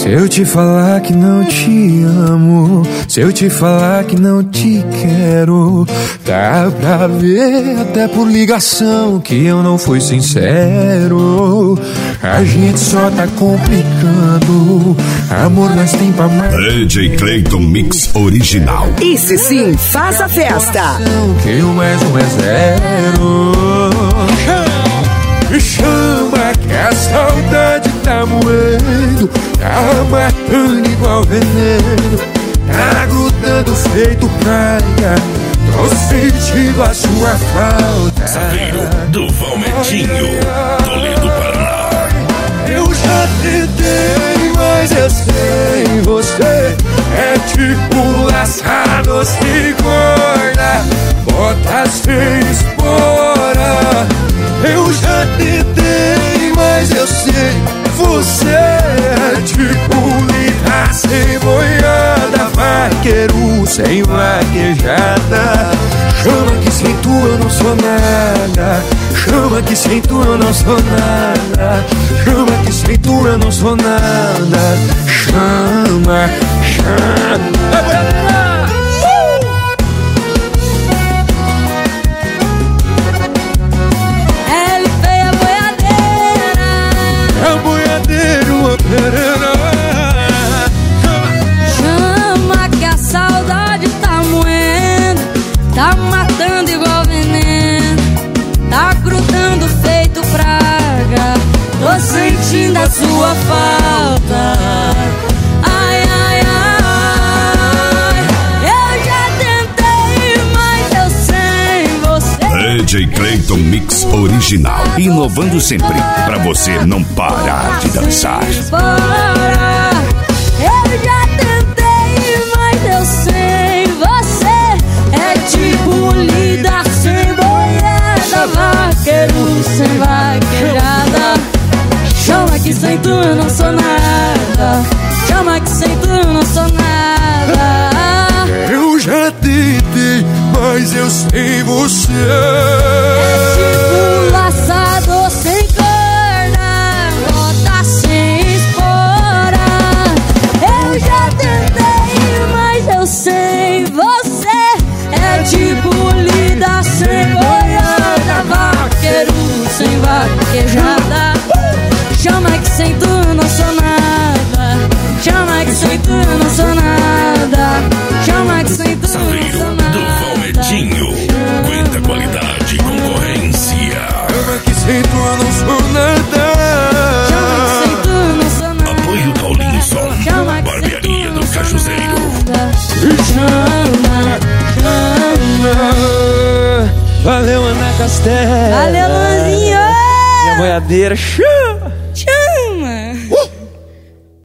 Se eu te falar que não te amo, se eu te falar que não te quero, dá pra ver até por ligação que eu não fui sincero. A gente só tá complicando, amor nós tem pra mais. DJ Clayton Mix Original. Esse sim faz a festa. Que o mais um é zero. Me chama que a saudade tá moendo, tá matando igual veneno, tá grudando feito praia, tô sentindo a sua falta. Saveiro do Valmetinho, Toledo, Paraná. Eu já tentei, mas eu sei, você é tipo laçado sem corda, bota sem espora. Eu já tentei, mas eu sei, você é tipo lida sem boiada, vaqueiro sem vaquejada. Chama que sem tu eu não sou nada, chama que sem tu eu não sou nada, chama que sem tu eu não sou nada. Chama, chama. Chama que a saudade tá moendo, tá matando igual veneno, tá grudando feito praga, tô sentindo a sua falta. Ai, ai, ai, eu já tentei, mas eu sem você. DJ Clayton Mix Original, inovando sempre pra você não parar de dançar. Eu já tentei, mas eu sei, você é tipo lida sem boiada, vaqueiro sem vaquejada. Chama que sem tu eu não sou nada, chama que sem tu eu não sou nada. Eu já tentei, mas eu sei, você é tipo laçador sem corda, bota sem espora. Eu já tentei, mas eu sei, você é tipo lida sem boiada, vaqueiro sem vaquejada. Chama que sem tu eu não sou nada, chama que sem tu eu não sou nada, chama que sem tu eu não sou nada. Do Valmetinho, aguenta qualidade e concorrência. chama que sem tu eu não sou nada, chama que sem tu eu não sou nada. Apoio Paulinson, barbearia do Cajuzeiro. chama, chama. Valeu, Ana Castelo. Valeu, Luanzinho. Minha boiadeira, chama.